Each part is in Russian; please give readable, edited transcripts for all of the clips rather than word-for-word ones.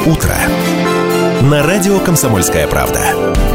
утро» на радио «Комсомольская правда».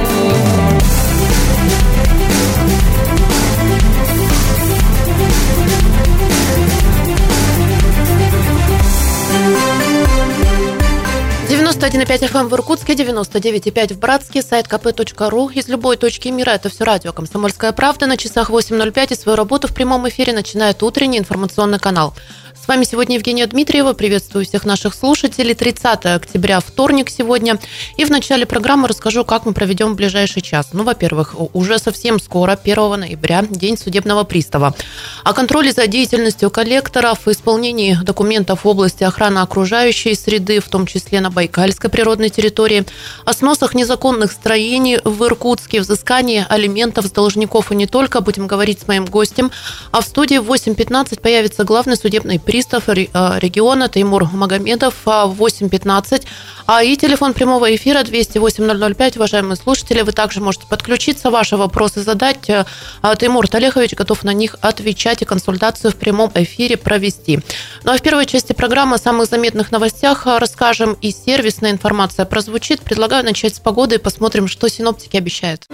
FM в Иркутске, 99,5 в Братске, сайт kp.ru. Из любой точки мира это все радио «Комсомольская правда». На часах 8:05 и свою работу в прямом эфире начинает утренний информационный канал. С вами сегодня Евгения Дмитриева. Приветствую всех наших слушателей. 30 октября, вторник сегодня. И в начале программы расскажу, как мы проведем в ближайший час. Во-первых, уже совсем скоро, 1 ноября, День судебного пристава. О контроле за деятельностью коллекторов, исполнении документов в области охраны окружающей среды, в том числе на Байкальской природной территории, о сносах незаконных строений в Иркутске, взыскании алиментов с должников и не только. Будем говорить с моим гостем. А в студии в 8:15 появится главный судебный пристав региона Теймур Магомедов в 8:15. И телефон прямого эфира 208-005. Уважаемые слушатели, вы также можете подключиться, ваши вопросы задать. Теймур Талехович готов на них отвечать и консультацию в прямом эфире провести. Ну а в первой части программы о самых заметных новостях расскажем, и сервисная информация прозвучит. Предлагаю начать с погоды и посмотрим, что синоптики обещают.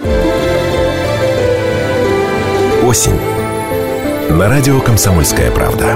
Осень. На радио «Комсомольская правда».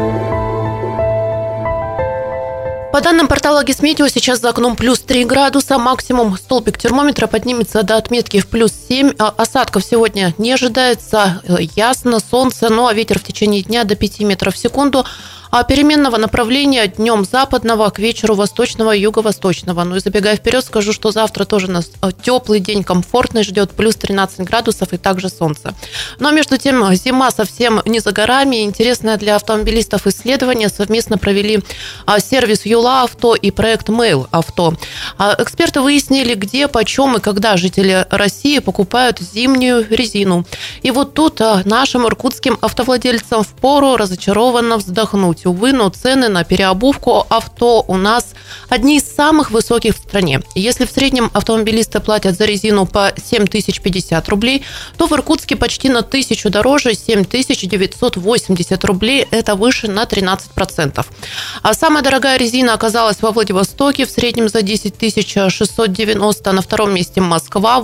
По данным портала Гисметео, сейчас за окном плюс 3 градуса, максимум столбик термометра поднимется до отметки в плюс 7. Осадков сегодня не ожидается, ясно, солнце, а ветер в течение дня до 5 метров в секунду. А переменного направления днем западного, к вечеру восточного и юго-восточного. И забегая вперед, скажу, что завтра тоже нас теплый день, комфортный ждет, плюс 13 градусов и также солнце. Но между тем зима совсем не за горами. Интересное для автомобилистов исследование совместно провели сервис Юла Авто и проект Mail Авто. Эксперты выяснили, где, почем и когда жители России покупают зимнюю резину. И вот тут нашим иркутским автовладельцам впору разочарованно вздохнуть. Увы, но цены на переобувку авто у нас одни из самых высоких в стране. Если в среднем автомобилисты платят за резину по 7050 рублей, то в Иркутске почти на 1000 дороже, 7980 рублей. Это выше на 13%. А самая дорогая резина оказалась во Владивостоке, в среднем за 10 690. На втором месте Москва,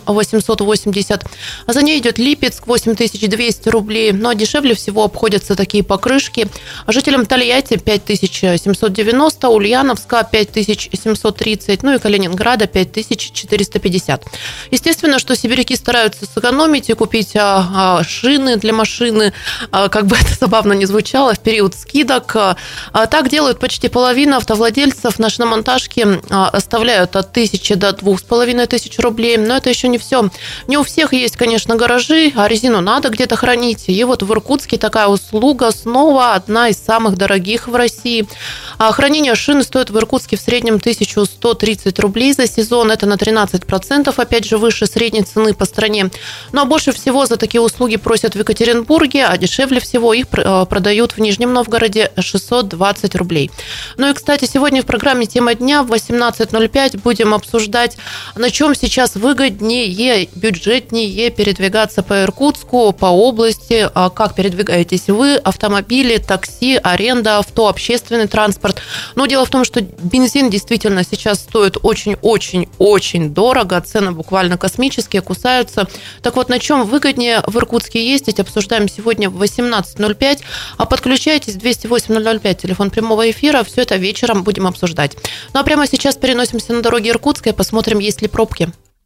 8880. А за ней идет Липецк, 8200 рублей. Но дешевле всего обходятся такие покрышки. Жителям Тольятти 5790, Ульяновска 5730, и Калининграда 5450. Естественно, что сибиряки стараются сэкономить и купить шины для машины, как бы это забавно ни звучало, в период скидок. Так делают почти половина автовладельцев. На шиномонтажке оставляют от 1000 до 2500 рублей. Но это еще не все. Не у всех есть, конечно, гаражи, а резину надо где-то хранить. И вот в Иркутске такая услуга снова одна из самых дорогих в России. Хранение шины стоит в Иркутске в среднем 1130 рублей за сезон. Это на 13%, опять же, выше средней цены по стране. Но больше всего за такие услуги просят в Екатеринбурге, а дешевле всего их продают в Нижнем Новгороде 620 рублей. И, кстати, сегодня в программе «Тема дня» в 18:05 будем обсуждать, на чем сейчас выгоднее, бюджетнее передвигаться по Иркутску, по области, как передвигаетесь вы, автомобили, такси, аренда авто, общественный транспорт. Но дело в том, что бензин действительно сейчас стоит очень-очень-очень дорого, цены буквально космические, кусаются. Так вот, на чем выгоднее в Иркутске ездить, обсуждаем сегодня в 18:05. Подключайтесь, 208-005, телефон прямого эфира, все это вечером будем обсуждать. А прямо сейчас переносимся на дороги Иркутска и посмотрим, есть ли пробки.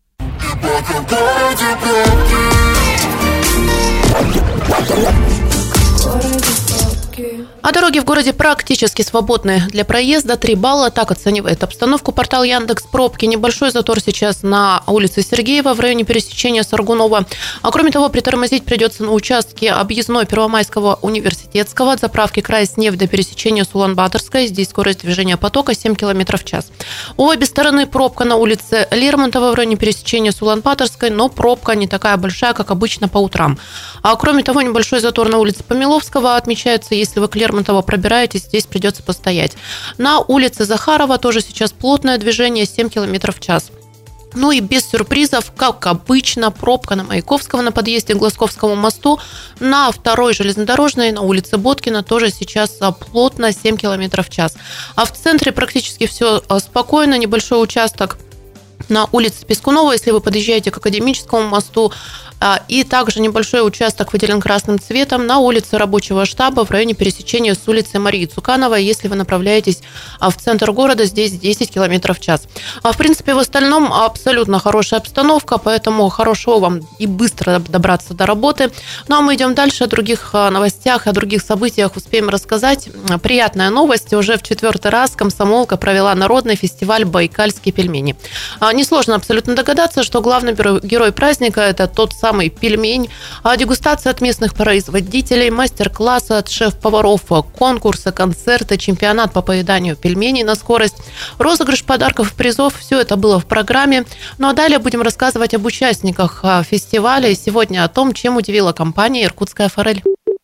А дороги в городе практически свободны для проезда. 3 балла. Так оценивает обстановку портал Яндекс. Пробки. Небольшой затор сейчас на улице Сергеева в районе пересечения Саргунова. А кроме того, притормозить придется на участке объездной Первомайского университетского от заправки Крайснефть до пересечения Сулан-Баторской. Здесь скорость движения потока 7 км в час. У обе стороны пробка на улице Лермонтова в районе пересечения Сулан-Баторской, но пробка не такая большая, как обычно по утрам. А кроме того, небольшой затор на улице Помиловского отмечается, если вы к Лермонтова пробираетесь, здесь придется постоять. На улице Захарова тоже сейчас плотное движение, 7 км в час. Ну и без сюрпризов, как обычно, пробка на Маяковского на подъезде к Глазковскому мосту, на второй железнодорожной, на улице Боткина тоже сейчас плотно 7 км в час. А в центре практически все спокойно, небольшой участок на улице Пискунова, если вы подъезжаете к Академическому мосту, и также небольшой участок выделен красным цветом на улице Рабочего штаба в районе пересечения с улицей Марии Цукановой, если вы направляетесь в центр города, здесь 10 км в час. В принципе, в остальном абсолютно хорошая обстановка, поэтому хорошего вам и быстро добраться до работы. Ну а мы идем дальше, о других новостях, о других событиях успеем рассказать. Приятная новость, уже в 4-й раз комсомолка провела народный фестиваль «Байкальские пельмени». Несложно абсолютно догадаться, что главный герой праздника – это тот самый пельмень, дегустация от местных производителей, мастер-классы от шеф-поваров, конкурсы, концерты, чемпионат по поеданию пельменей на скорость, розыгрыш подарков и призов. Все это было в программе. Ну а далее будем рассказывать об участниках фестиваля и сегодня о том, чем удивила компания «Иркутская форель».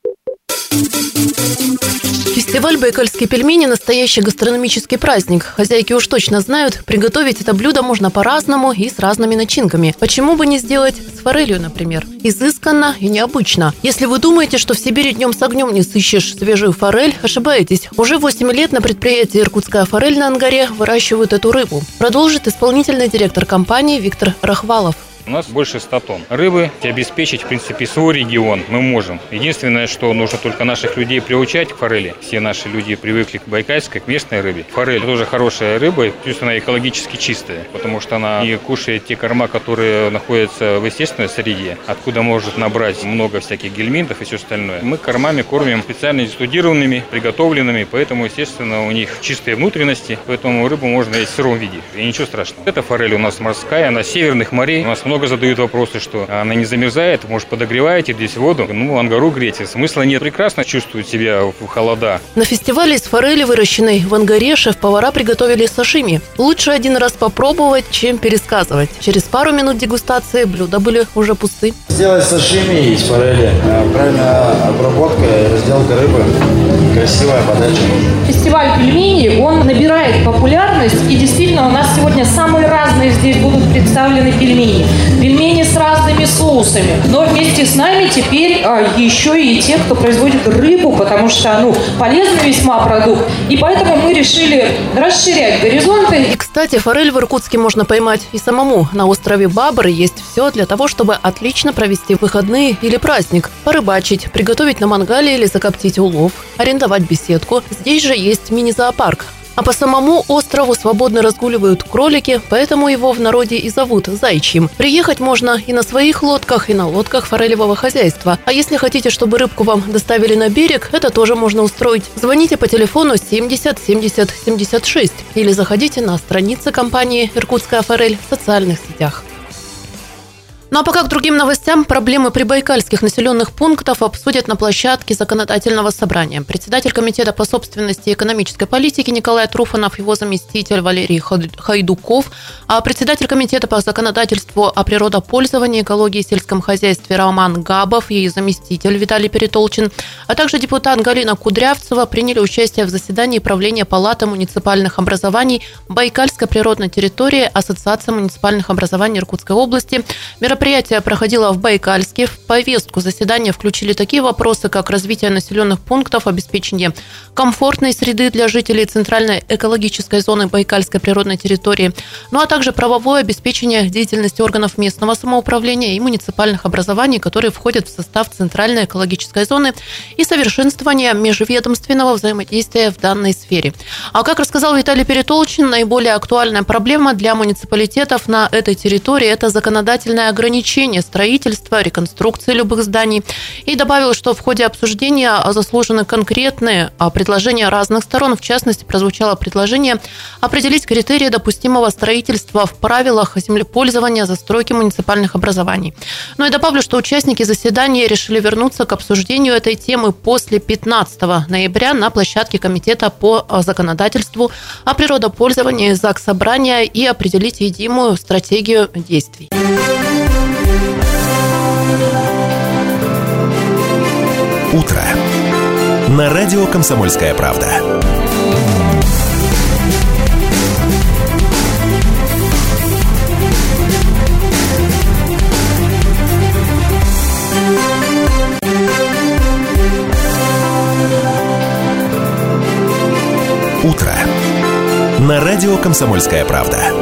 Фестиваль «Байкальские пельмени» – настоящий гастрономический праздник. Хозяйки уж точно знают, приготовить это блюдо можно по-разному и с разными начинками. Почему бы не сделать с форелью, например? Изысканно и необычно. Если вы думаете, что в Сибири днем с огнем не сыщешь свежую форель, ошибаетесь. Уже 8 лет на предприятии «Иркутская форель» на Ангаре выращивают эту рыбу. Продолжит исполнительный директор компании Виктор Рахвалов. У нас больше 100 тонн рыбы. Обеспечить, в принципе, свой регион мы можем. Единственное, что нужно только наших людей приучать к форели. Все наши люди привыкли к байкальской, к местной рыбе. Форель тоже хорошая рыба, плюс она экологически чистая, потому что она не кушает те корма, которые находятся в естественной среде, откуда может набрать много всяких гельминтов и все остальное. Мы кормами кормим специально дистиллированными, приготовленными, поэтому, естественно, у них чистые внутренности, поэтому рыбу можно есть в сыром виде. И ничего страшного. Эта форель у нас морская, она с северных морей. У нас много задают вопросы, что она не замерзает, может, подогреваете здесь воду. Ангару греете. Смысла нет. Прекрасно чувствует себя в холода. На фестивале из форели, выращенной в Ангаре, шеф-повара приготовили сашими. Лучше один раз попробовать, чем пересказывать. Через пару минут дегустации блюда были уже пусты. Сделать сашими из форели. Правильная обработка и разделка рыбы. Красивая подача. Фестиваль пельменей, он набирает популярность. И действительно, у нас сегодня самые разные здесь будут представлены пельмени. Пельмени с разными соусами. Но вместе с нами теперь еще и те, кто производит рыбу, потому что, полезный весьма продукт. И поэтому мы решили расширять горизонты. И, кстати, форель в Иркутске можно поймать и самому. На острове Бабр есть все для того, чтобы отлично провести выходные или праздник. Порыбачить, приготовить на мангале или закоптить улов, арендовать беседку. Здесь же есть мини-зоопарк. А по самому острову свободно разгуливают кролики, поэтому его в народе и зовут Зайчьим. Приехать можно и на своих лодках, и на лодках форелевого хозяйства. А если хотите, чтобы рыбку вам доставили на берег, это тоже можно устроить. Звоните по телефону 70 70 76 или заходите на страницы компании «Иркутская форель» в социальных сетях. Ну а пока к другим новостям, проблемы прибайкальских населенных пунктов обсудят на площадке законодательного собрания. Председатель комитета по собственности и экономической политике Николай Труфанов, его заместитель Валерий Хайдуков, а председатель комитета по законодательству о природопользовании, экологии и сельском хозяйстве Роман Габов и заместитель Виталий Перетолчин, а также депутат Галина Кудрявцева приняли участие в заседании правления Палаты муниципальных образований Байкальской природной территории Ассоциации муниципальных образований Иркутской области. Мероприятие проходило в Байкальске. В повестку заседания включили такие вопросы, как развитие населенных пунктов, обеспечение комфортной среды для жителей центральной экологической зоны Байкальской природной территории, а также правовое обеспечение деятельности органов местного самоуправления и муниципальных образований, которые входят в состав центральной экологической зоны, и совершенствование межведомственного взаимодействия в данной сфере. А как рассказал Виталий Перетолчин, наиболее актуальная проблема для муниципалитетов на этой территории – это законодательное ограничение строительства, реконструкции любых зданий. И добавил, что в ходе обсуждения заслужены конкретные предложения разных сторон. В частности, прозвучало предложение определить критерии допустимого строительства в правилах землепользования застройки муниципальных образований. И добавлю, что участники заседания решили вернуться к обсуждению этой темы после 15 ноября на площадке комитета по законодательству о природопользовании Заксобрания и определить единую стратегию действий. Утро. На радио «Комсомольская правда». утро» на радио «Комсомольская правда».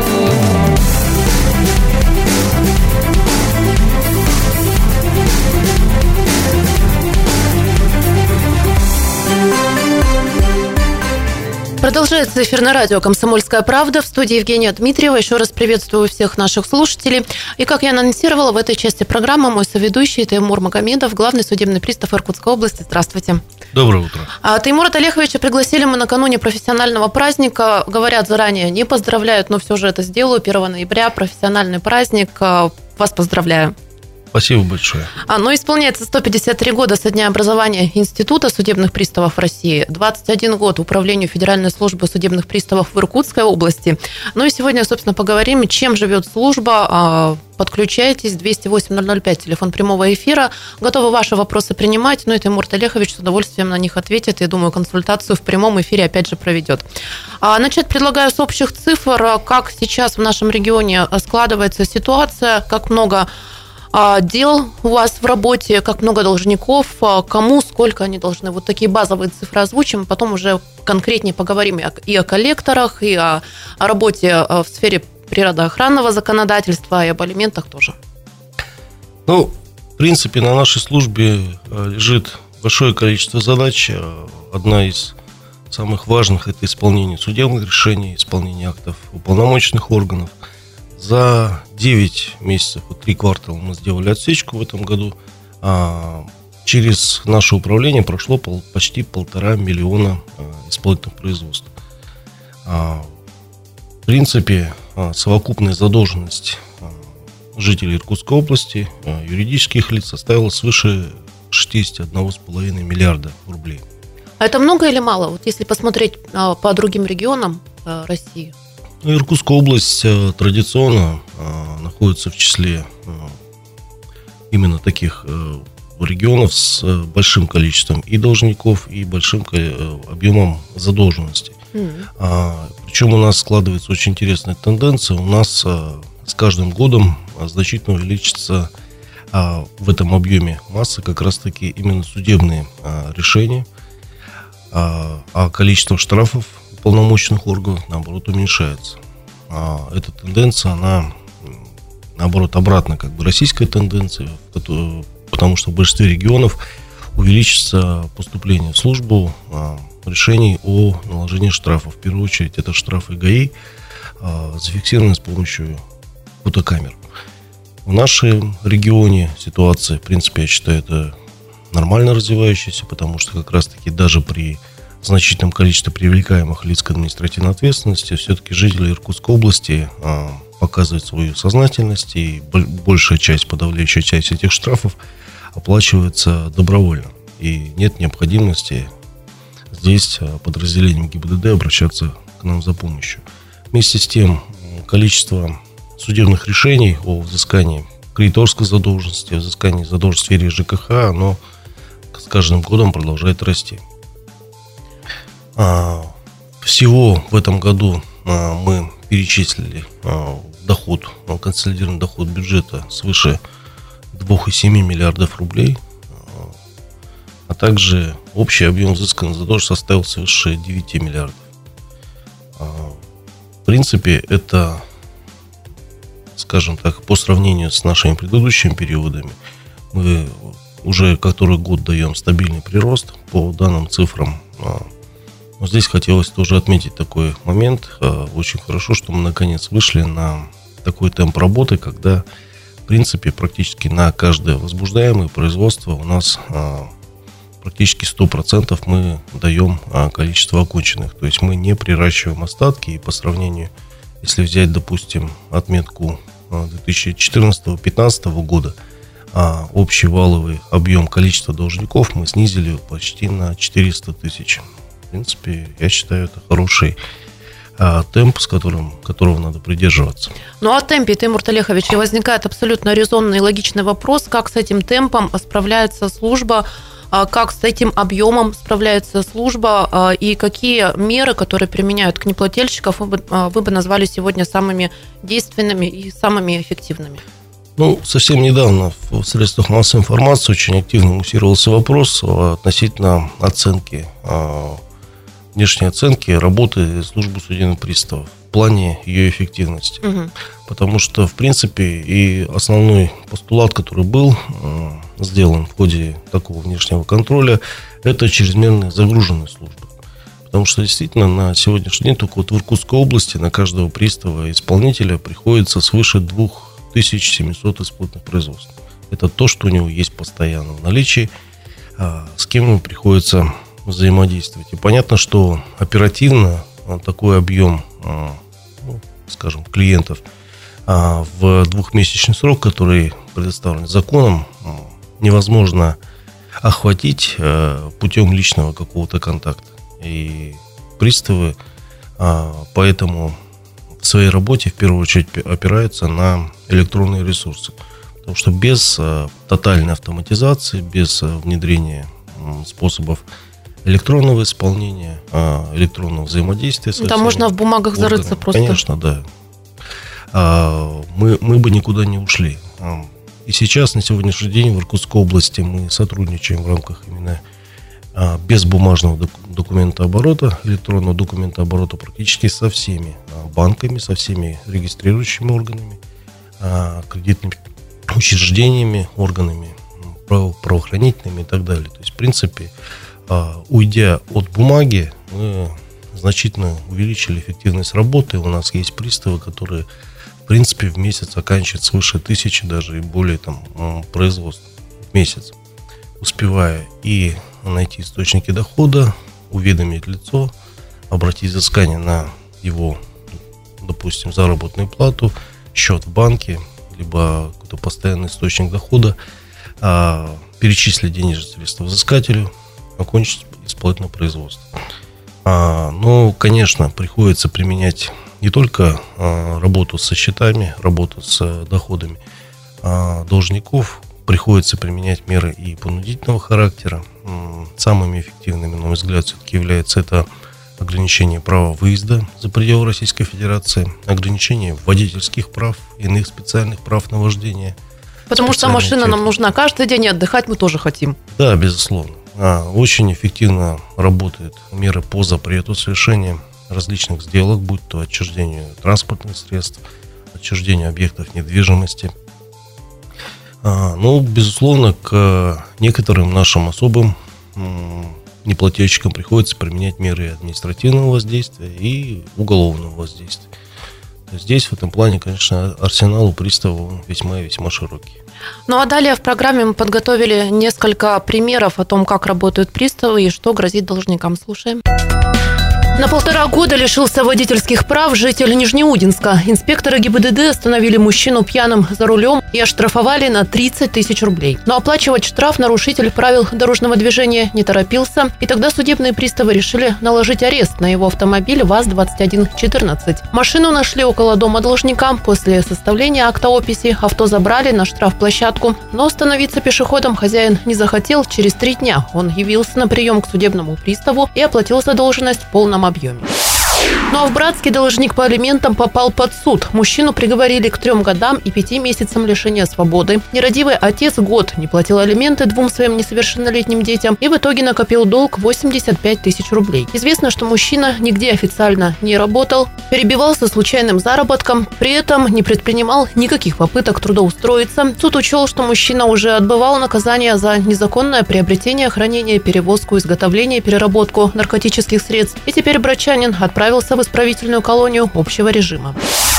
Продолжается эфир на радио «Комсомольская правда». В студии Евгения Дмитриева. Еще раз приветствую всех наших слушателей. И, как я анонсировала, в этой части программы мой соведущий Теймур Магомедов, главный судебный пристав Иркутской области. Здравствуйте. Доброе утро. Теймура Олеговича пригласили мы накануне профессионального праздника. Говорят заранее, не поздравляют, но все же это сделаю. 1 ноября, профессиональный праздник. Вас поздравляю. Спасибо большое. Исполняется 153 года со дня образования Института судебных приставов России, 21 год Управлению Федеральной службы судебных приставов в Иркутской области. И сегодня, собственно, поговорим, чем живет служба. Подключайтесь, 208-005, телефон прямого эфира. Готовы ваши вопросы принимать, и Теймур Олегович с удовольствием на них ответит. И, думаю, консультацию в прямом эфире опять же проведет. Начать предлагаю с общих цифр, как сейчас в нашем регионе складывается ситуация, как много дел у вас в работе, как много должников, кому, сколько они должны. Вот такие базовые цифры озвучим, потом уже конкретнее поговорим и о коллекторах, и о работе в сфере природоохранного законодательства, и об алиментах тоже. В принципе, на нашей службе лежит большое количество задач. Одна из самых важных – это исполнение судебных решений, исполнение актов уполномоченных органов. За 9 месяцев, 3 квартала мы сделали отсечку в этом году. Через наше управление прошло почти 1,5 миллиона исполнительных производств. В принципе, совокупная задолженность жителей Иркутской области, юридических лиц, составила свыше 61,5 миллиарда рублей. А это много или мало? Вот если посмотреть по другим регионам России. Иркутская область традиционно находится в числе именно таких регионов с большим количеством и должников, и большим объемом задолженности. Причем у нас складывается очень интересная тенденция. У нас с каждым годом значительно увеличится в этом объеме масса как раз-таки именно судебные решения, а количество штрафов полномочных органов, наоборот, уменьшается. Эта тенденция, она, наоборот, обратно российской тенденции, потому что в большинстве регионов увеличится поступление в службу решений о наложении штрафов. В первую очередь, это штрафы ГАИ, зафиксированные с помощью фотокамер. В нашем регионе ситуация, в принципе, я считаю, это нормально развивающаяся, потому что как раз-таки даже при значительном количестве привлекаемых лиц к административной ответственности все-таки жители Иркутской области показывают свою сознательность, и большая часть, подавляющая часть этих штрафов оплачивается добровольно. И нет необходимости здесь подразделениям ГИБДД обращаться к нам за помощью. Вместе с тем, количество судебных решений о взыскании кредиторской задолженности, о взыскании задолженности в сфере ЖКХ, оно с каждым годом продолжает расти. Всего в этом году мы перечислили доход, консолидированный доход бюджета свыше 2,7 миллиардов рублей, а также общий объем взысканной задолженности составил свыше 9 миллиардов. В принципе, это, скажем так, по сравнению с нашими предыдущими периодами, мы уже который год даем стабильный прирост по данным цифрам. Но здесь хотелось тоже отметить такой момент. Очень хорошо, что мы наконец вышли на такой темп работы, когда, в принципе, практически на каждое возбуждаемое производство у нас практически 100% мы даем количество оконченных. То есть мы не приращиваем остатки, и по сравнению, если взять, допустим, отметку 2014-2015 года, общий валовый объем количества должников мы снизили почти на 400 тысяч. В принципе, я считаю, это хороший темп, которого надо придерживаться. О темпе, Теймур Олегович, возникает абсолютно резонный и логичный вопрос, как с этим темпом справляется служба, как с этим объемом справляется служба и какие меры, которые применяют к неплательщикам, вы бы назвали сегодня самыми действенными и самыми эффективными? Совсем недавно в средствах массовой информации очень активно муссировался вопрос относительно оценки внешней оценки работы службы судебных приставов в плане ее эффективности. Потому что, в принципе, и основной постулат, который был сделан в ходе такого внешнего контроля, это чрезмерная загруженность службы. Потому что действительно на сегодняшний день только вот в Иркутской области на каждого пристава-исполнителя приходится свыше 2700 исполнительных производств. Это то, что у него есть постоянно в наличии, с кем ему приходится взаимодействовать. И понятно, что оперативно такой объем, скажем, клиентов в двухмесячный срок, который предоставлен законом, невозможно охватить путем личного какого-то контакта. И приставы поэтому в своей работе в первую очередь опираются на электронные ресурсы. Потому что без тотальной автоматизации, без внедрения способов электронного исполнения, электронного взаимодействия со там можно в бумагах органами, зарыться просто. Конечно, да. Мы бы никуда не ушли. И сейчас, на сегодняшний день, в Иркутской области мы сотрудничаем в рамках именно безбумажного документооборота, электронного документооборота практически со всеми банками, со всеми регистрирующими органами, кредитными учреждениями, органами правоохранительными и так далее. То есть, в принципе, уйдя от бумаги, мы значительно увеличили эффективность работы. У нас есть приставы, которые, в принципе, в месяц оканчивают свыше 1000 даже и более производств в месяц, успевая и найти источники дохода, уведомить лицо, обратить взыскание на его, допустим, заработную плату, счет в банке, либо какой-то постоянный источник дохода, перечислить денежные средства взыскателю, окончить исполнительное производство. Но, конечно, приходится применять не только работу со счетами, работу с доходами должников, приходится применять меры и понудительного характера. Самыми эффективными, на мой взгляд, все-таки является это ограничение права выезда за пределы Российской Федерации, ограничение водительских прав, иных специальных прав на вождение. Потому что машина нам нужна каждый день, и отдыхать мы тоже хотим. Да, безусловно. Очень эффективно работают меры по запрету совершения различных сделок, будь то отчуждению транспортных средств, отчуждению объектов недвижимости. Ну, безусловно, к некоторым нашим особым неплательщикам приходится применять меры административного воздействия и уголовного воздействия. Здесь в этом плане, конечно, арсенал у приставов весьма и весьма широкий. Ну а далее в программе мы подготовили несколько примеров о том, как работают приставы и что грозит должникам. Слушаем. На 1,5 года лишился водительских прав житель Нижнеудинска. Инспекторы ГИБДД остановили мужчину пьяным за рулем и оштрафовали на 30 тысяч рублей. Но оплачивать штраф нарушитель правил дорожного движения не торопился, и тогда судебные приставы решили наложить арест на его автомобиль ВАЗ-2114. Машину нашли около дома должника. После составления акта описи авто забрали на штрафплощадку, но становиться пешеходом хозяин не захотел. Через 3 дня он явился на прием к судебному приставу и оплатил задолженность в полном объеме. Ну а в Братске должник по алиментам попал под суд. Мужчину приговорили к 3 годам и 5 месяцам лишения свободы. Нерадивый отец год не платил алименты 2 своим несовершеннолетним детям и в итоге накопил долг 85 тысяч рублей. Известно, что мужчина нигде официально не работал, перебивался случайным заработком, при этом не предпринимал никаких попыток трудоустроиться. Суд учел, что мужчина уже отбывал наказание за незаконное приобретение, хранение, перевозку, изготовление, переработку наркотических средств. И теперь братчанин отправился в исправительную колонию общего режима.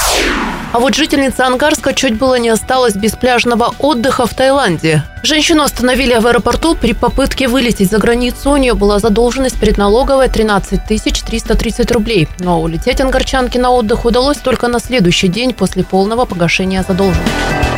А вот жительница Ангарска чуть было не осталась без пляжного отдыха в Таиланде. Женщину остановили в аэропорту при попытке вылететь за границу. У нее была задолженность перед налоговой 13 330 рублей. Но улететь ангарчанке на отдых удалось только на следующий день после полного погашения задолженности.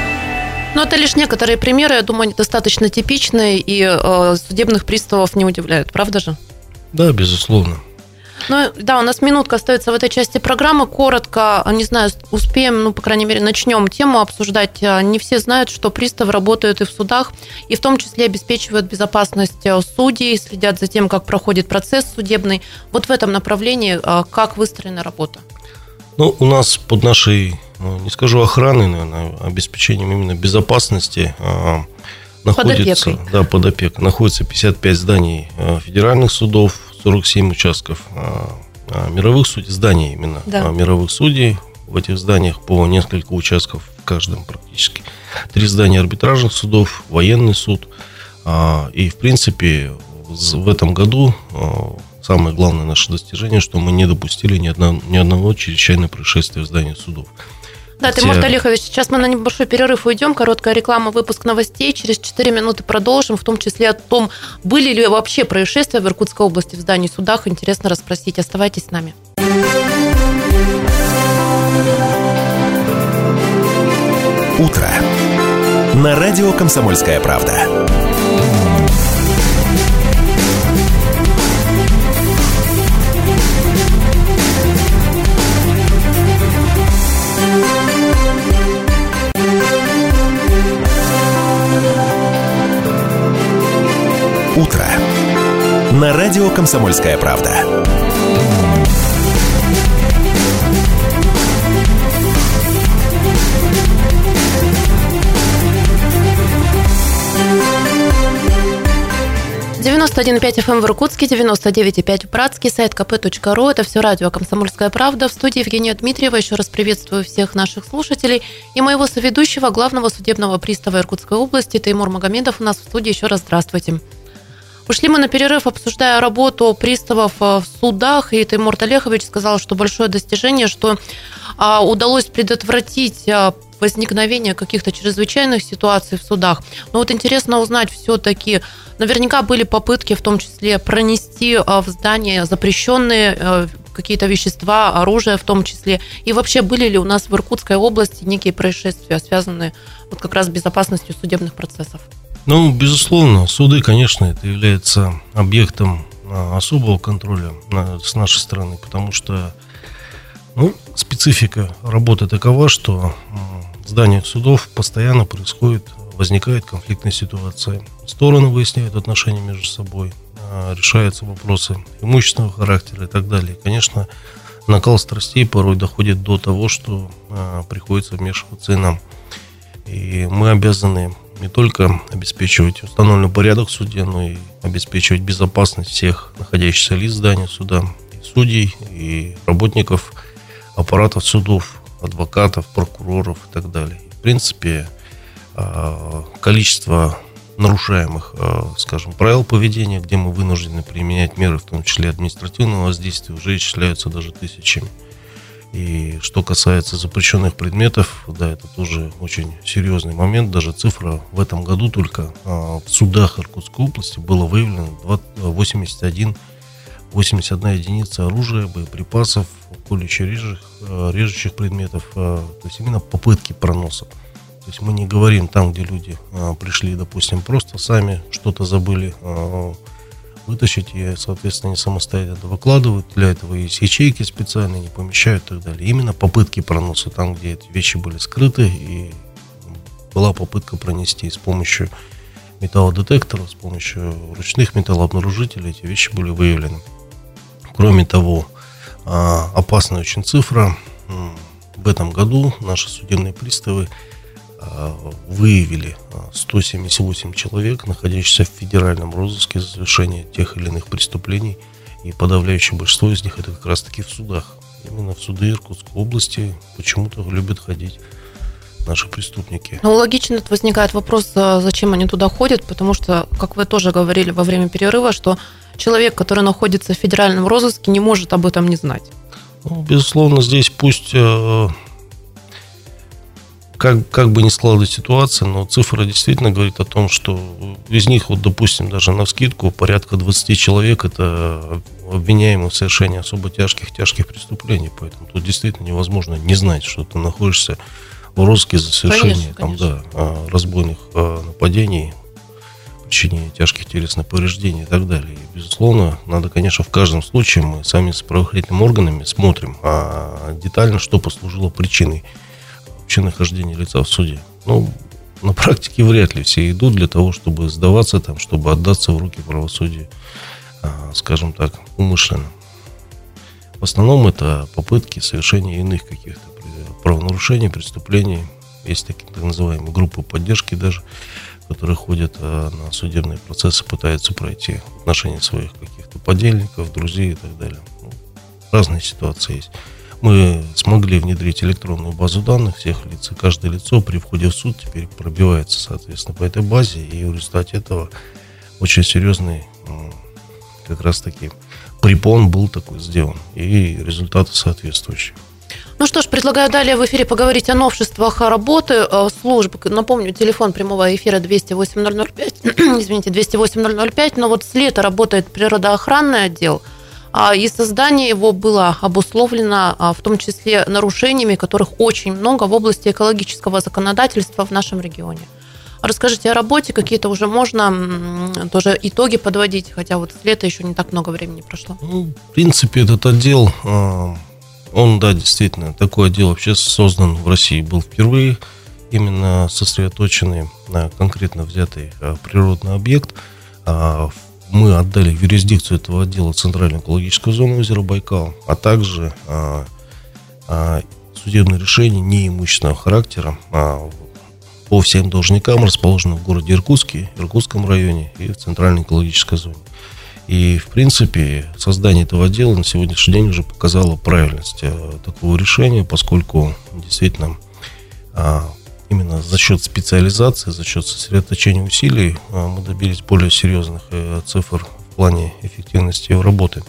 Но это лишь некоторые примеры, я думаю, они достаточно типичные и судебных приставов не удивляют, правда же? Да, безусловно. Ну, да, у нас минутка остается в этой части программы. Коротко, не знаю, успеем, по крайней мере, начнем тему обсуждать. Не все знают, что приставы работают и в судах, и в том числе обеспечивают безопасность судей, следят за тем, как проходит процесс судебный. Вот в этом направлении как выстроена работа? Ну, у нас под нашей, не скажу охраной, наверное, обеспечением именно безопасности находится, под опекой находится 55 зданий федеральных судов, 47 участков мировых судей, зданий именно, мировых судей. В этих зданиях по несколько участков в каждом практически. 3 здания арбитражных судов, военный суд. И, в принципе, в этом году самое главное наше достижение, что мы не допустили ни одного чрезвычайного происшествия в здании судов. Да, Теймур Талихович, сейчас мы на небольшой перерыв уйдем, короткая реклама, выпуск новостей, через 4 минуты продолжим, в том числе о том, были ли вообще происшествия в Иркутской области в здании судах, интересно расспросить. Оставайтесь с нами. Утро. На радио «Комсомольская правда». Утро. На радио «Комсомольская правда». «91,5 FM в Иркутске, 99,5 в Братске, сайт kp.ru. Это все радио «Комсомольская правда». В студии Евгения Дмитриева. Еще раз приветствую всех наших слушателей. И моего соведущего, главного судебного пристава Иркутской области Теймур Магомедов у нас в студии. Еще раз здравствуйте. Ушли мы на перерыв, обсуждая работу приставов в судах, и Теймур Талихович сказал, что большое достижение, что удалось предотвратить возникновение каких-то чрезвычайных ситуаций в судах. Но вот интересно узнать все-таки, наверняка были попытки в том числе пронести в здание запрещенные какие-то вещества, оружие в том числе. И вообще были ли у нас в Иркутской области некие происшествия, связанные вот как раз с безопасностью судебных процессов? Ну, безусловно, суды, конечно, это является объектом особого контроля с нашей стороны, потому что специфика работы такова, что в зданиях судов постоянно возникает конфликтная ситуация. Стороны выясняют отношения между собой, решаются вопросы имущественного характера и так далее. Конечно, накал страстей порой доходит до того, что приходится вмешиваться и нам. И мы обязаны не только обеспечивать установленный порядок в суде, но и обеспечивать безопасность всех находящихся лиц здания суда, и судей, и работников аппаратов судов, адвокатов, прокуроров и так далее. В принципе, количество нарушаемых, скажем, правил поведения, где мы вынуждены применять меры, в том числе административного воздействия, уже исчисляются даже тысячами. И что касается запрещенных предметов, да, это тоже очень серьезный момент. Даже цифра в этом году только в судах Иркутской области было выявлено 81 единица оружия, боеприпасов, колюще-режущих предметов, то есть именно попытки проноса. То есть мы не говорим там, где люди пришли, допустим, просто сами что-то забыли вытащить и, соответственно, не самостоятельно выкладывают. Для этого есть ячейки специальные, не помещают и так далее. Именно попытки проноса, там, где эти вещи были скрыты, и была попытка пронести с помощью металлодетектора, с помощью ручных металлообнаружителей, эти вещи были выявлены. Кроме того, опасная очень цифра. В этом году наши судебные приставы выявили 178 человек, находящихся в федеральном розыске за совершение тех или иных преступлений. И подавляющее большинство из них это как раз таки в судах. Именно в суды Иркутской области почему-то любят ходить наши преступники. Ну, логично возникает вопрос, зачем они туда ходят, потому что, как вы тоже говорили во время перерыва, что человек, который находится в федеральном розыске, не может об этом не знать. Ну, безусловно, здесь пусть как бы ни складывалась ситуация, но цифра действительно говорит о том, что из них, вот, допустим, даже навскидку порядка 20 человек это обвиняемые в совершении особо тяжких преступлений. Поэтому тут действительно невозможно не знать, что ты находишься в розыске за совершение разбойных нападений, причинение тяжких телесных повреждений и так далее. И, безусловно, надо, конечно, в каждом случае мы сами с правоохранительными органами смотрим детально, что послужило причиной нахождения лица в суде. Ну, на практике вряд ли все идут для того, чтобы сдаваться там, чтобы отдаться в руки правосудия, скажем так, умышленно. В основном это попытки совершения иных каких-то правонарушений, преступлений. Есть такие так называемые группы поддержки даже, которые ходят на судебные процессы, пытаются пройти в отношении своих каких-то подельников, друзей и так далее. Разные ситуации есть. Мы смогли внедрить электронную базу данных всех лиц, и каждое лицо при входе в суд теперь пробивается, соответственно, по этой базе, и в результате этого очень серьезный как раз-таки препон был такой сделан, и результаты соответствующие. Ну что ж, предлагаю далее в эфире поговорить о новшествах работы служб. Напомню, телефон прямого эфира 208-005, извините, 208-005, но вот с лета работает природоохранный отдел, и создание его было обусловлено в том числе нарушениями, которых очень много в области экологического законодательства в нашем регионе. Расскажите о работе, какие-то уже можно тоже итоги подводить, хотя вот с лета еще не так много времени прошло. Ну, в принципе, этот отдел, он, да, действительно, такой отдел вообще создан в России был впервые, именно сосредоточенный на конкретно взятый природный объект. Мы отдали в юрисдикцию этого отдела Центральную экологическую зону озера Байкал, а также судебное решение неимущественного характера по всем должникам, расположенным в городе Иркутске, Иркутском районе и в Центральной экологической зоне. И, в принципе, создание этого отдела на сегодняшний день уже показало правильность такого решения, поскольку действительно именно за счет специализации, за счет сосредоточения усилий мы добились более серьезных цифр в плане эффективности его работы.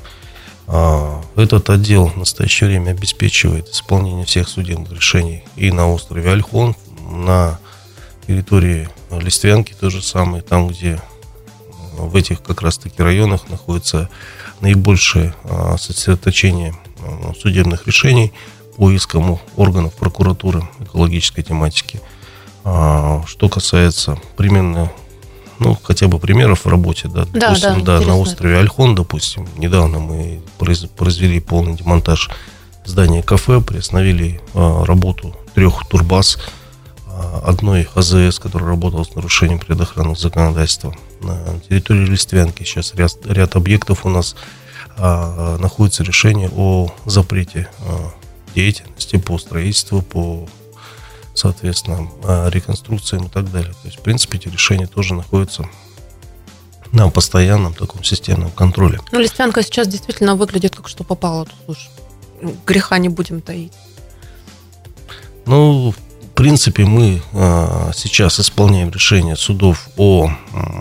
Этот отдел в настоящее время обеспечивает исполнение всех судебных решений и на острове Ольхон, на территории Листвянки то же самое, там, где в этих как раз-таки районах находится наибольшее сосредоточение судебных решений по искам органов прокуратуры экологической тематики. Что касается примерно, хотя бы примеров в работе, допустим, на острове Ольхон, допустим, недавно мы произвели полный демонтаж здания кафе, приостановили работу 3 турбаз, одной АЗС, которая работала с нарушением предохранного законодательства. На территории Листвянки сейчас ряд объектов у нас находится решение о запрете деятельности по строительству, по, соответственно, реконструкциям и так далее. То есть, в принципе, эти решения тоже находятся на постоянном таком системном контроле. Листвянка сейчас действительно выглядит как что попало. Тут уж греха не будем таить. В принципе, мы сейчас исполняем решение судов о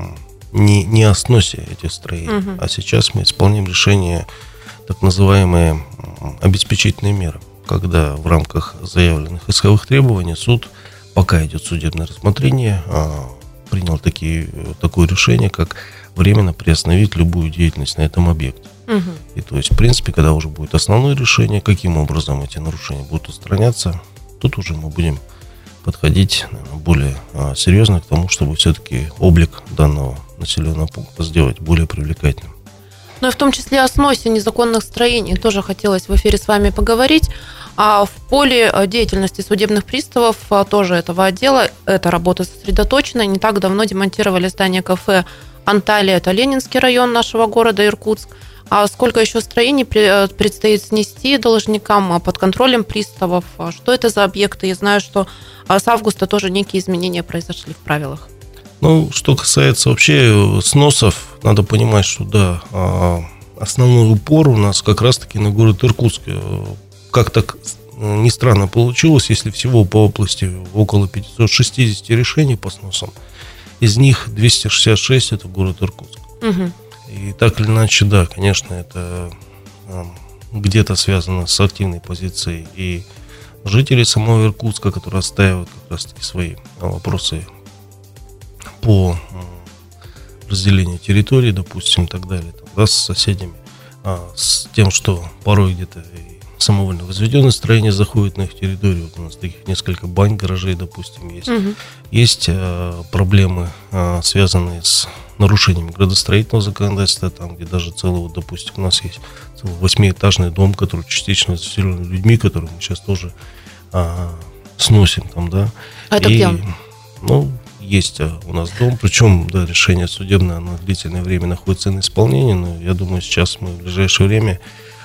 не о сносе этих строений, а сейчас мы исполняем решение, так называемые обеспечительные меры, когда в рамках заявленных исковых требований суд, пока идет судебное рассмотрение, принял такое решение, как временно приостановить любую деятельность на этом объекте. И то есть, в принципе, когда уже будет основное решение, каким образом эти нарушения будут устраняться, тут уже мы будем подходить, наверное, более серьезно к тому, чтобы все-таки облик данного населенного пункта сделать более привлекательным. Ну и в том числе о сносе незаконных строений тоже хотелось в эфире с вами поговорить. А в поле деятельности судебных приставов тоже этого отдела эта работа сосредоточена. Не так давно демонтировали здание кафе «Анталия», это Ленинский район нашего города Иркутск. А сколько еще строений предстоит снести должникам под контролем приставов? Что это за объекты? Я знаю, что с августа тоже некие изменения произошли в правилах. Что касается вообще сносов, надо понимать, что основной упор у нас как раз-таки на город Иркутск. Как так ни странно получилось, если всего по области около 560 решений по сносам, из них 266 это город Иркутск. И так или иначе, да, конечно, это где-то связано с активной позицией и жителей самого Иркутска, которые отстаивают как раз-таки свои вопросы по разделению территории, допустим, и так далее, с соседями, с тем, что порой где-то самовольно возведенное строение заходит на их территорию. Вот у нас таких несколько бань, гаражей, допустим, есть. Есть проблемы, связанные с нарушением градостроительного законодательства, там, где даже целый, допустим, у нас есть целый 8-этажный дом, который частично заселен людьми, которые мы сейчас тоже сносим там, да. А это где он? Есть у нас дом, причем, да, решение судебное, оно длительное время находится на исполнении, но я думаю, сейчас мы в ближайшее время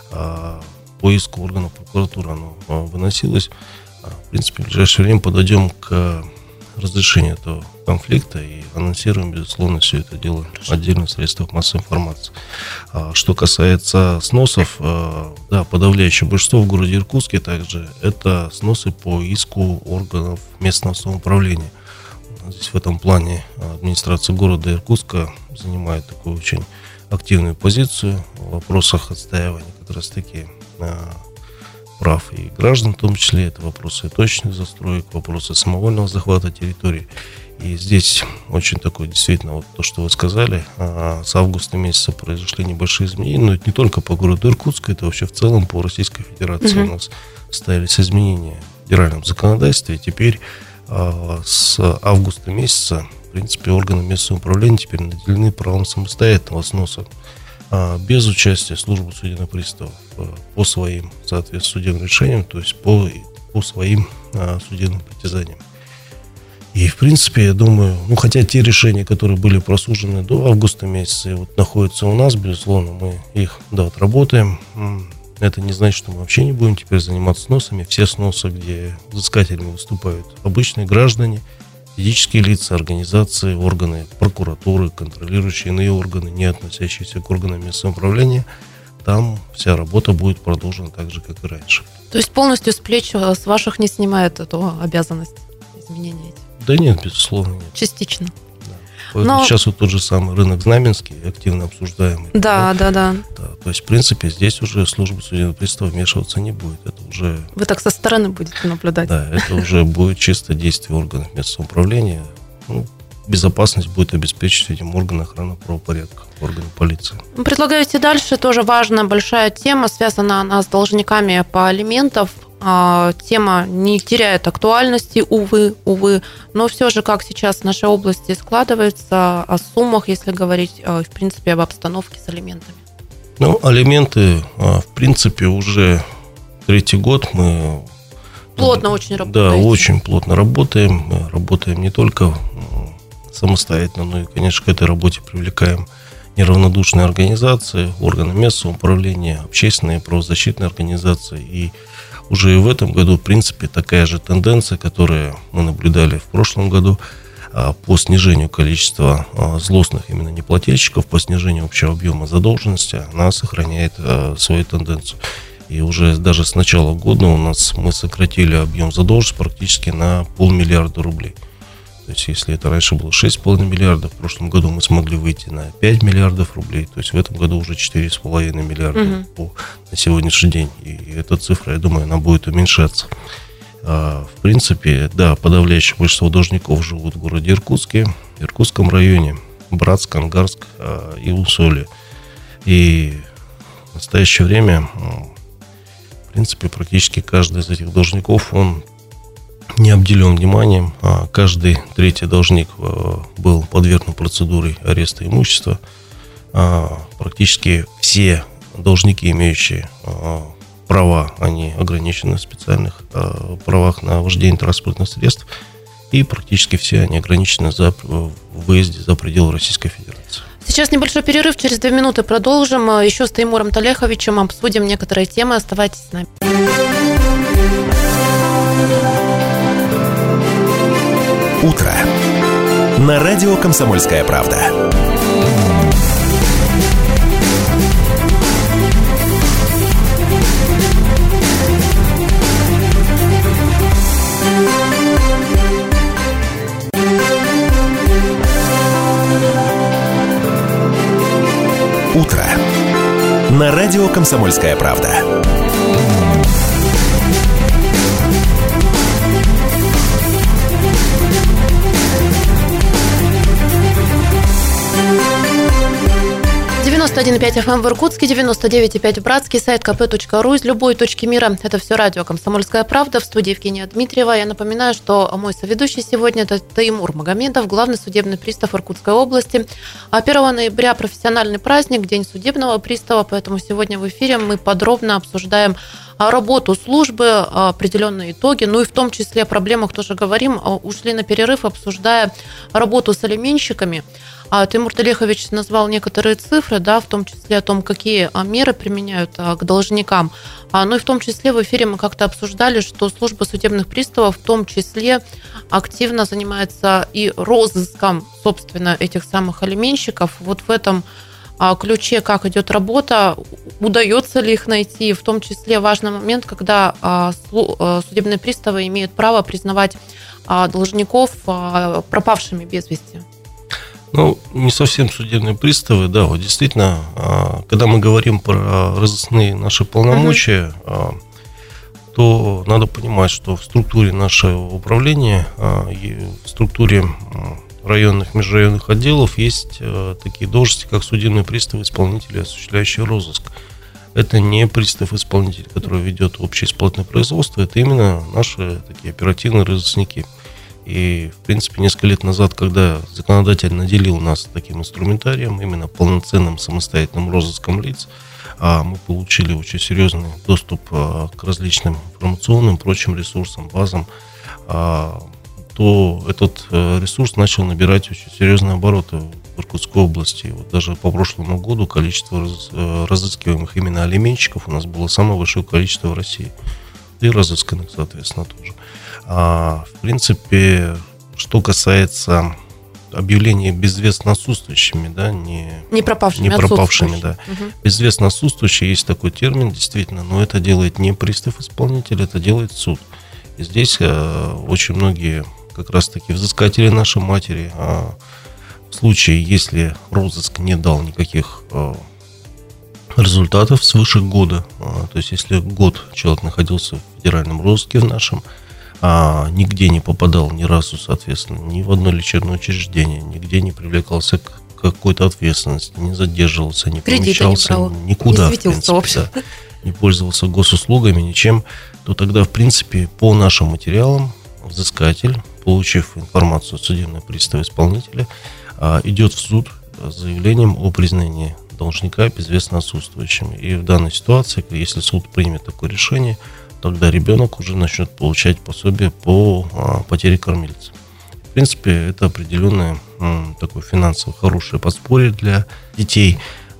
по иску органов прокуратуры оно выносилось. В принципе, в ближайшее время подойдем к разрешения этого конфликта и анонсируем, безусловно, все это дело отдельно в средствах массовой информации. Что касается сносов, да, подавляющее большинство в городе Иркутске также это сносы по иску органов местного самоуправления. Здесь в этом плане администрация города Иркутска занимает такую очень активную позицию в вопросах отстаивания как раз таки прав и граждан, в том числе это вопросы точных застроек, вопросы самовольного захвата территории. И здесь очень такое, действительно, вот то, что вы сказали, с августа месяца произошли небольшие изменения, но это не только по городу Иркутску, это вообще в целом по Российской Федерации у нас ставились изменения в федеральном законодательстве. И теперь с августа месяца, в принципе, органы местного управления теперь наделены правом самостоятельного сноса без участия службы судебных приставов по своим, соответственно, судебным решениям, то есть по своим судебным притязаниям. И, в принципе, я думаю, хотя те решения, которые были просужены до августа месяца, и вот находятся у нас, безусловно, мы их, да, отработаем. Это не значит, что мы вообще не будем теперь заниматься сносами. Все сносы, где взыскателями выступают обычные граждане, физические лица, организации, органы прокуратуры, контролирующие иные органы, не относящиеся к органам местного управления, там вся работа будет продолжена так же, как и раньше. То есть полностью с плеч с ваших не снимает эту обязанность изменения этих? Да нет, безусловно, нет. Частично. Но... Сейчас вот тот же самый рынок Знаменский, активно обсуждаемый. Да. То есть, в принципе, здесь уже служба судебного пристава вмешиваться не будет. Это уже... Вы так со стороны будете наблюдать. Да, это уже будет чисто действие органов местного управления. Безопасность будет обеспечить этим органы охраны правопорядка, органы полиции. Предлагаете дальше, тоже важная большая тема, связана она с должниками по алиментам. Тема не теряет актуальности, увы, но все же, как сейчас в нашей области складывается, о суммах, если говорить, в принципе, об обстановке с алиментами. Алименты, в принципе, уже третий год мы... Плотно очень работаете. Да, очень плотно работаем. Мы работаем не только самостоятельно, но и, конечно, к этой работе привлекаем неравнодушные организации, органы местного управления, общественные правозащитные организации. И уже и в этом году, в принципе, такая же тенденция, которую мы наблюдали в прошлом году по снижению количества злостных именно неплательщиков, по снижению общего объема задолженности, она сохраняет свою тенденцию. И уже даже с начала года мы сократили объем задолженности практически на 500 миллиарда рублей. То есть, если это раньше было 6,5 миллиардов, в прошлом году мы смогли выйти на 5 миллиардов рублей, то есть в этом году уже 4,5 миллиарда на сегодняшний день. И эта цифра, я думаю, она будет уменьшаться. В принципе, да, подавляющее большинство должников живут в городе Иркутске, в Иркутском районе, Братск, Ангарск и Усолье. И в настоящее время, в принципе, практически каждый из этих должников, он не обделен вниманием. Каждый третий должник был подвергнут процедуре ареста имущества. Практически все должники, имеющие права, они ограничены в специальных правах на вождение транспортных средств. И практически все они ограничены в выезде за пределы Российской Федерации. Сейчас небольшой перерыв, через 2 минуты продолжим. Еще с Таймуром Талеховичем обсудим некоторые темы. Оставайтесь с нами. Утро. На радио «Комсомольская правда». Утро. На радио «Комсомольская правда». FM в Иркутске, 99,5 в Братске, сайт kp.ru из любой точки мира. Это все радио «Комсомольская правда», в студии Евгения Дмитриева. Я напоминаю, что мой соведущий сегодня это Таймур Магомедов, главный судебный пристав Иркутской области. 1 ноября профессиональный праздник, День судебного пристава, поэтому сегодня в эфире мы подробно обсуждаем работу службы, определенные итоги, ну и в том числе о проблемах тоже говорим. Ушли на перерыв, обсуждая работу с алименщиками. Тимур Талехович назвал некоторые цифры, да, в том числе о том, какие меры применяют к должникам. Ну и в том числе в эфире мы как-то обсуждали, что служба судебных приставов в том числе активно занимается и розыском, собственно, этих самых алименщиков. Вот в этом ключе, как идет работа, удается ли их найти, в том числе важный момент, когда судебные приставы имеют право признавать должников пропавшими без вести. Ну, не совсем судебные приставы, да, вот действительно, когда мы говорим про розыскные наши полномочия, то надо понимать, что в структуре нашего управления, в структуре районных, межрайонных отделов есть такие должности, как судебные приставы, исполнители, осуществляющие розыск. Это не пристав-исполнитель, который ведет общее исполнительное производство, это именно наши такие оперативные розыскники. И, в принципе, несколько лет назад, когда законодатель наделил нас таким инструментарием, именно полноценным самостоятельным розыском лиц, мы получили очень серьезный доступ к различным информационным, прочим ресурсам, базам, то этот ресурс начал набирать очень серьезные обороты в Иркутской области. Вот даже по прошлому году количество разыскиваемых именно алименщиков у нас было самое большое количество в России. И разысканных, соответственно, тоже. В принципе, что касается объявления безвестно отсутствующими, да, не пропавшими, да. Безвестно отсутствующие, есть такой термин, действительно, но это делает не пристав-исполнитель, это делает суд. И здесь очень многие как раз-таки взыскатели нашей матери, в случае, если розыск не дал никаких результатов свыше года, то есть если год человек находился в федеральном розыске в нашем, нигде не попадал ни разу, соответственно, ни в одно лечебное учреждение, нигде не привлекался к какой-то ответственности, не задерживался, не помещался никуда, не светился, в принципе, да, не пользовался госуслугами, ничем, то тогда, в принципе, по нашим материалам взыскатель, получив информацию от судебного пристава исполнителя, идет в суд с заявлением о признании должника безвестно отсутствующим. И в данной ситуации, если суд примет такое решение, тогда ребенок уже начнет получать пособие по потере кормильца. В принципе, это определенное такое финансово хорошее подспорье для детей.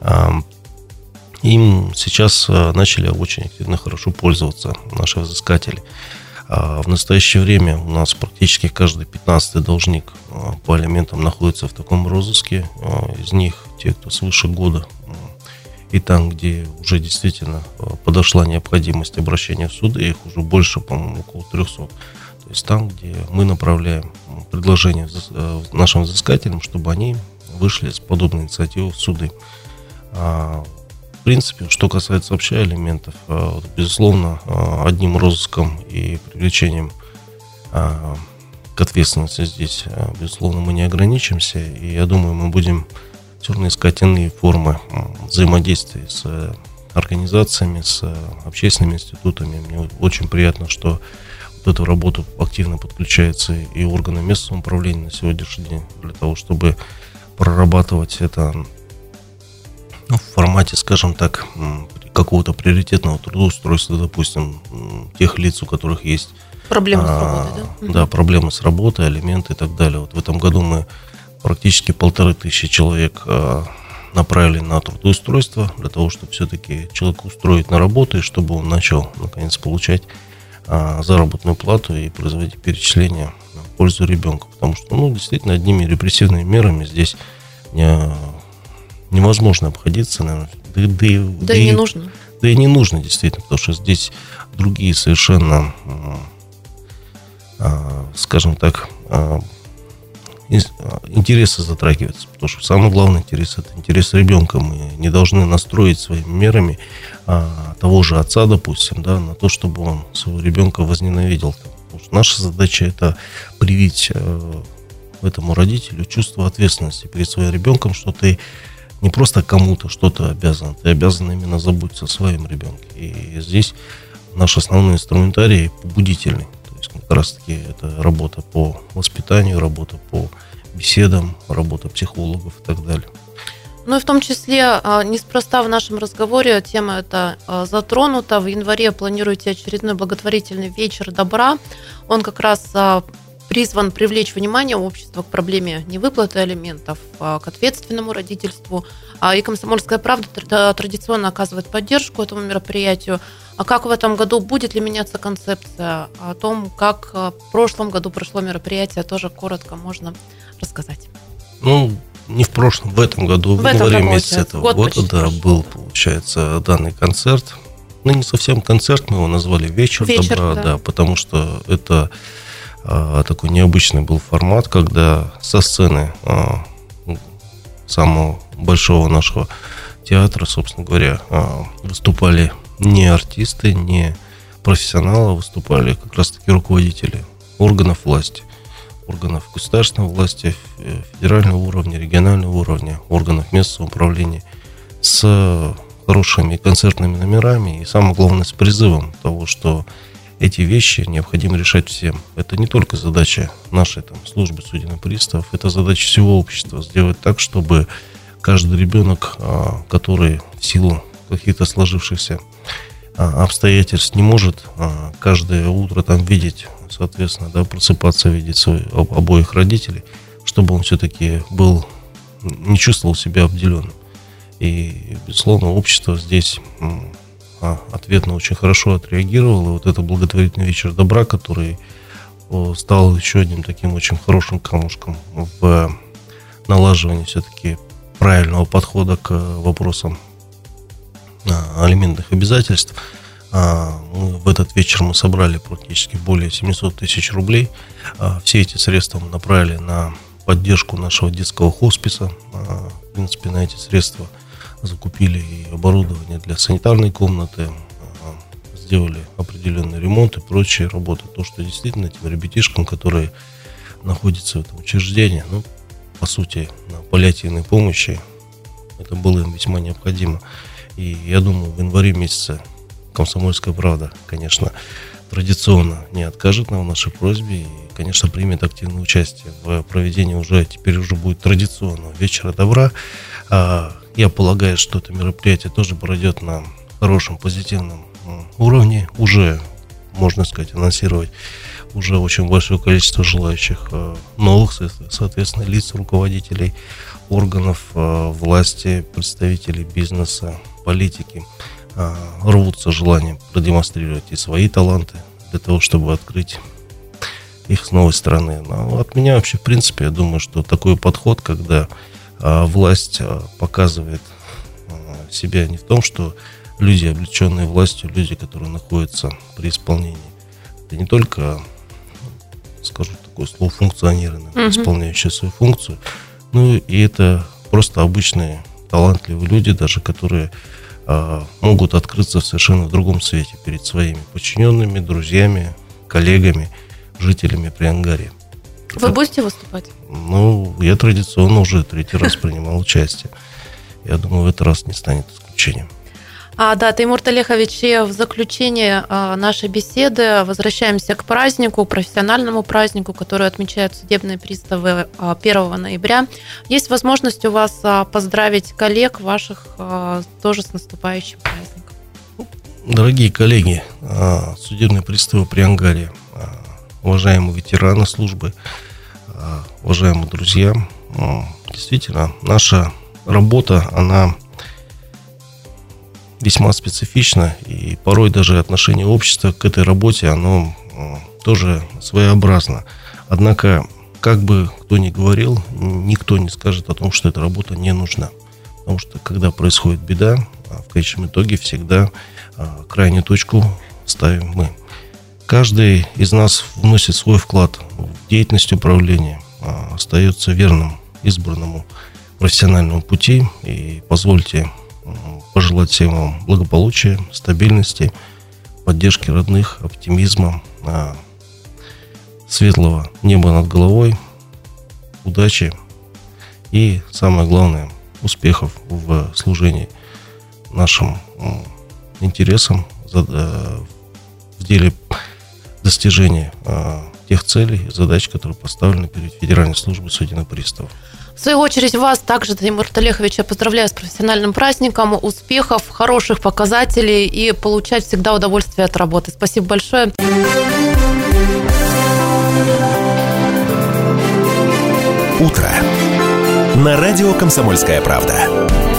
Им сейчас начали очень активно хорошо пользоваться наши взыскатели. В настоящее время у нас практически каждый 15-й должник по алиментам находится в таком розыске. Из них те, кто свыше года, и там, где уже действительно подошла необходимость обращения в суды, их уже больше, по-моему, около 300. То есть там, где мы направляем предложение нашим взыскателям, чтобы они вышли с подобной инициативой в суды. В принципе, что касается вообще алиментов, безусловно, одним розыском и привлечением к ответственности здесь, безусловно, мы не ограничимся. И я думаю, мы будем все равно искать иные формы взаимодействия с организациями, с общественными институтами. Мне очень приятно, что в эту работу активно подключаются и органы местного управления на сегодняшний день, для того, чтобы прорабатывать это в формате, скажем так, какого-то приоритетного трудоустройства, допустим, тех лиц, у которых есть проблемы с работой, да? Да, проблемы с работой, алименты и так далее. Вот в этом году мы практически 1500 человек направили на трудоустройство для того, чтобы все-таки человека устроить на работу и чтобы он начал, наконец, получать заработную плату и производить перечисления в пользу ребенка. Потому что, действительно, одними репрессивными мерами здесь невозможно обходиться, наверное. Да и не нужно. Да и не нужно, действительно, потому что здесь другие совершенно, скажем так, интересы затрагиваются. Потому что самый главный интерес – это интерес ребенка. Мы не должны настроить своими мерами того же отца, допустим, да, на то, чтобы он своего ребенка возненавидел. Потому что наша задача – это привить этому родителю чувство ответственности перед своим ребенком, что ты не просто кому-то что-то обязан, ты обязан именно заботиться о своем ребенке. И здесь наш основной инструментарий побудительный. То есть как раз таки это работа по воспитанию, работа по беседам, работа психологов и так далее. Ну и в том числе, неспроста в нашем разговоре тема эта затронута. В январе планируете очередной благотворительный вечер добра. Он как раз призван привлечь внимание общества к проблеме невыплаты алиментов, к ответственному родительству. И «Комсомольская правда» традиционно оказывает поддержку этому мероприятию. А как в этом году, будет ли меняться концепция? О том, как в прошлом году прошло мероприятие, тоже коротко можно рассказать. Не в прошлом, в этом году, в январе месяце этого года, был, получается, данный концерт. Не совсем концерт, мы его назвали «Вечер добра», да, потому что это такой необычный был формат, когда со сцены самого большого нашего театра, собственно говоря, выступали не артисты, не профессионалы, выступали как раз-таки руководители органов власти, органов государственной власти, федерального уровня, регионального уровня, органов местного управления, с хорошими концертными номерами и, самое главное, с призывом того, что эти вещи необходимо решать всем. Это не только задача нашей службы судебных приставов, это задача всего общества. Сделать так, чтобы каждый ребенок, который в силу каких-то сложившихся обстоятельств не может каждое утро видеть, соответственно, просыпаться, видеть обоих родителей, чтобы он все-таки не чувствовал себя обделенным. И, безусловно, общество здесь ответно очень хорошо отреагировало. И вот это благотворительный вечер добра, который стал еще одним таким очень хорошим камушком в налаживании все-таки правильного подхода к вопросам алиментных обязательств. В этот вечер мы собрали практически более 700 тысяч рублей. Все эти средства мы направили на поддержку нашего детского хосписа. В принципе, на эти средства закупили и оборудование для санитарной комнаты, сделали определенный ремонт и прочие работы. То, что действительно этим ребятишкам, которые находятся в этом учреждении, по сути, на паллиативной помощи, это было им весьма необходимо. И я думаю, в январе месяце «Комсомольская правда», конечно, традиционно не откажет нам в нашей просьбе и, конечно, примет активное участие в проведении теперь уже будет традиционного вечера добра. Я полагаю, что это мероприятие тоже пройдет на хорошем, позитивном уровне. Уже, можно сказать, анонсировать уже очень большое количество желающих новых, соответственно, лиц, руководителей органов власти, представителей бизнеса, политики. Рвутся желанием продемонстрировать и свои таланты для того, чтобы открыть их с новой стороны. Но от меня вообще, в принципе, я думаю, что такой подход, когда власть показывает себя не в том, что люди, облеченные властью, люди, которые находятся при исполнении, это не только, скажу такое слово, функционеры, исполняющие свою функцию, и это просто обычные талантливые люди, даже которые могут открыться в совершенно другом свете перед своими подчиненными, друзьями, коллегами, жителями Приангарья. Вы будете выступать? Я традиционно уже 3-й раз принимал участие. Я думаю, в этот раз не станет исключением. Да, Теймур Талехович, и в заключение нашей беседы возвращаемся к празднику, профессиональному празднику, который отмечают судебные приставы 1 ноября. Есть возможность у вас поздравить коллег ваших тоже с наступающим праздником? Дорогие коллеги, судебные приставы Приангарья, уважаемые ветераны службы, уважаемые друзья, действительно, наша работа, она весьма специфична, и порой даже отношение общества к этой работе, оно тоже своеобразно. Однако, как бы кто ни говорил, никто не скажет о том, что эта работа не нужна. Потому что, когда происходит беда, в конечном итоге всегда крайнюю точку ставим мы. Каждый из нас вносит свой вклад в деятельность управления, остается верным избранному профессиональному пути. И позвольте пожелать всем вам благополучия, стабильности, поддержки родных, оптимизма, светлого неба над головой, удачи и, самое главное, успехов в служении нашим интересам в деле достижения тех целей и задач, которые поставлены перед Федеральной службой судебных приставов. В свою очередь вас также, Теймур Талехович, я поздравляю с профессиональным праздником, успехов, хороших показателей и получать всегда удовольствие от работы. Спасибо большое. утро» на радио «Комсомольская правда».